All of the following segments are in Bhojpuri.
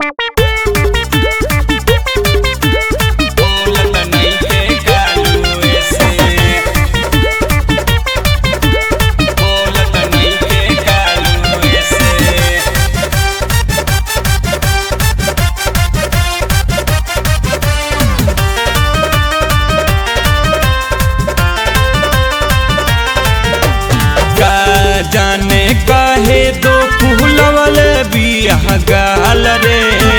जाने काहे दो फूलवल बियाह गाल रे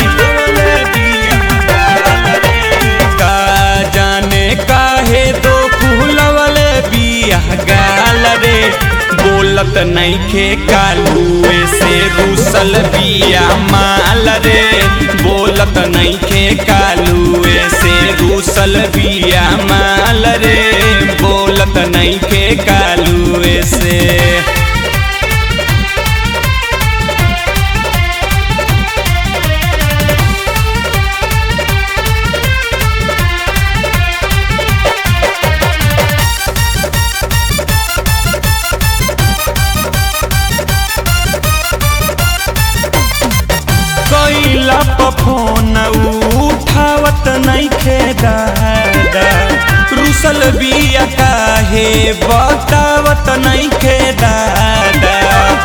का जाने काहे दो फूलवल बियाह गाल रे बोलत नइखे कालुए से रूसल बिया माल रे बोलत नइखे कालुए से रूसल बिया माल रे बोलत नइखे कालुए से कैला फोन उठावत नइखे दादा रूसल बिया काहे बतावत नइखे दादा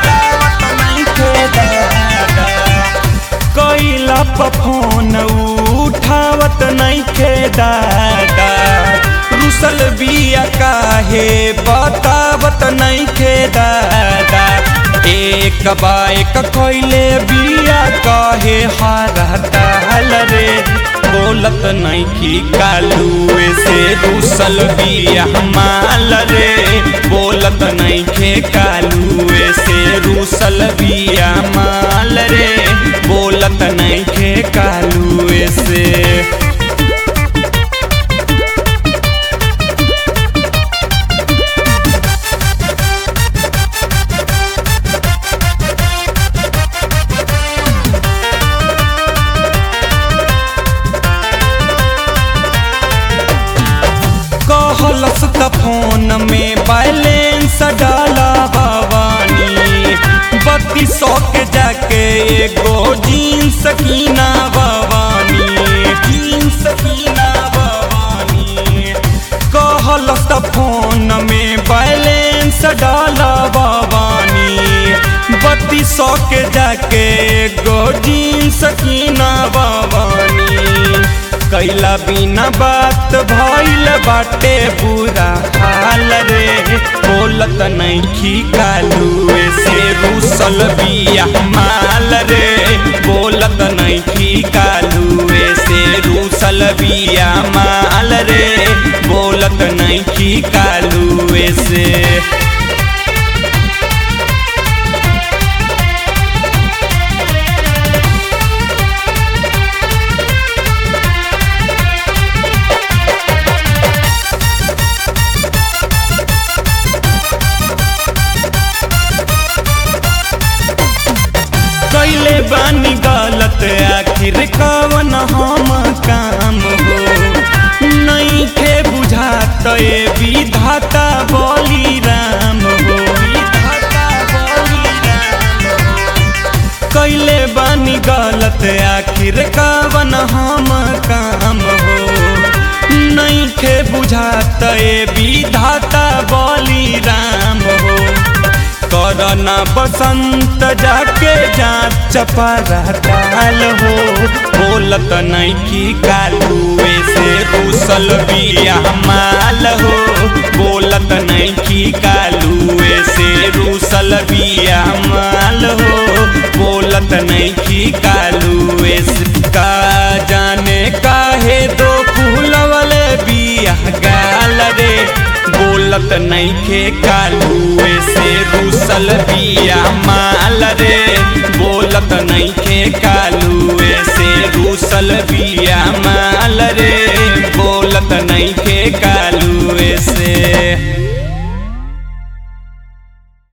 कैला फोन उठावत नइखे दादा रूसल बिया काहे बतावत नइखे दादा एक बाइक कोइले बिया काहे हारताल रे बोलत नइखी कालुए से रूसल बिया माल रे बोलत नइखे कालुए से रूसल बिया माल रे बोलत नइखे कालुए से कहलस त फोन में बैलेंस डाला भवानी 3200 के जाके एगो जीन्स कीना भवानी जीन्स कीना भवानी कहलस त फोन में बैलेंस डाला भवानी 3200 के जाके एगो जीन्स कीना भवानी कैला बिना बात भइल बाटे बुरा हाल रे बोलत नइखी कालुए से रूसल बिया माल रे बोलत नइखी कालुए से रूसल बिया माल रे बोलत नइखी कालुए से कैले बानी गलत आखिर कवन हम काम हो नइखे बुझात ए विधाता बलि राम हो कैले बानी गलत आखिर कवन हम काम हो नइखे बुझात ए विधाता बलि राम हो करना बसंत जाके जांच पड़ताल हो बोलत नइखी कालुए से रूसल बिया माल हो बोलत नइखी कालुए से रूसल बिया माल हो बोलत नइखी कालुए से का जाने काहे दो फूलवल बिया गाल रे बोलत नइखे कालुए से रूसल बिया माल रे बोलत नइखे कालुए से रूसल बिया माल